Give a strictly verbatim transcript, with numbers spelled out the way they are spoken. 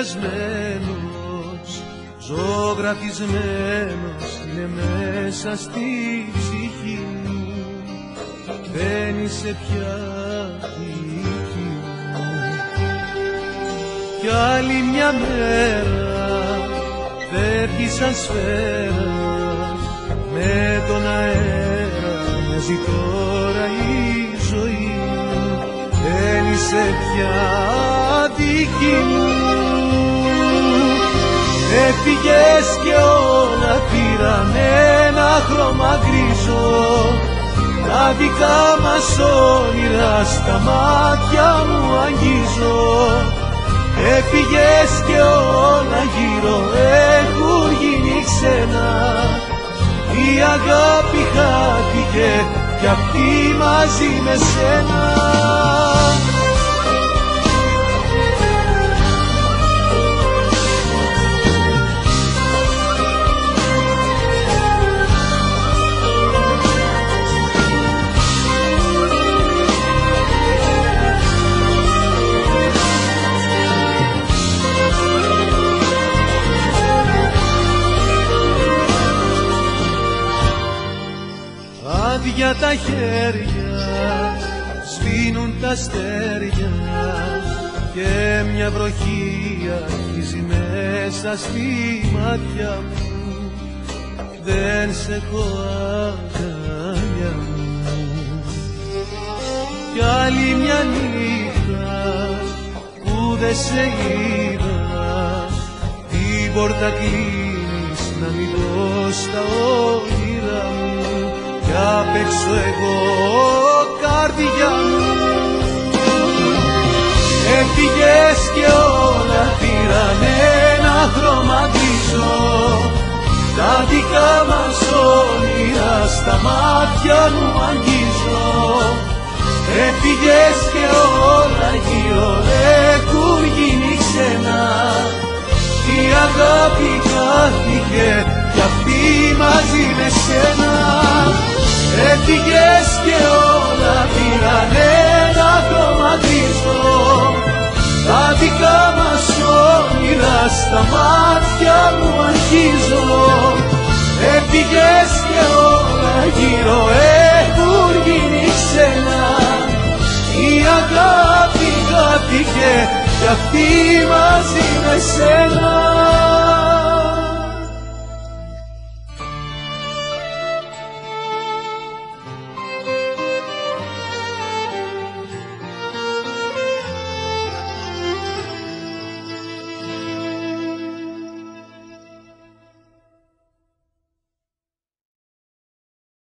πιασμένος, ζωγραφισμένος είναι μέσα στη ψυχή μου. Δεν είσαι πια δική μου. Κι άλλη μια μέρα φεύγει σαν σφαίρα, με τον αέρα μοιάζει τώρα η ζωή μου. Δεν είσαι πια δική μου. Έφυγες και όλα πήραν ένα χρώμα γκρίζο, τα δικά μας όνειρα στα μάτια μου αγγίζω. Έφυγες και όλα γύρω έχουν γίνει ξένα, η αγάπη χάθηκε κι αυτή μαζί με σένα. Άδεια τα χέρια, σβήνουν τα αστέρια και μια βροχή αρχίζει μέσα στη μάτια μου. Δεν σε έχω αγκαλιά μου. Κι άλλη μια νύχτα που δεν σε είδα, την πόρτα κλείνεις να μην δω στα όνειρα μου. Κι απ' έξω εγώ καρδιά μου. Έφυγες και όλα πήραν ένα χρώμα γκρίζο, τα δικά μας όνειρα στα μάτια μου αγγίζω. Έφυγες και όλα γύρω έχουν γίνει ξένα, η αγάπη χάθηκε κι αυτή μαζί με σένα. Έφυγες και όλα πήραν ένα χρώμα γκρίζο, τα δικά μας όνειρα στα μάτια μου αγγίζω. Έφυγες και όλα γύρω έχουν γίνει ξένα, η αγάπη χάθηκε κι αυτή μαζί με σένα.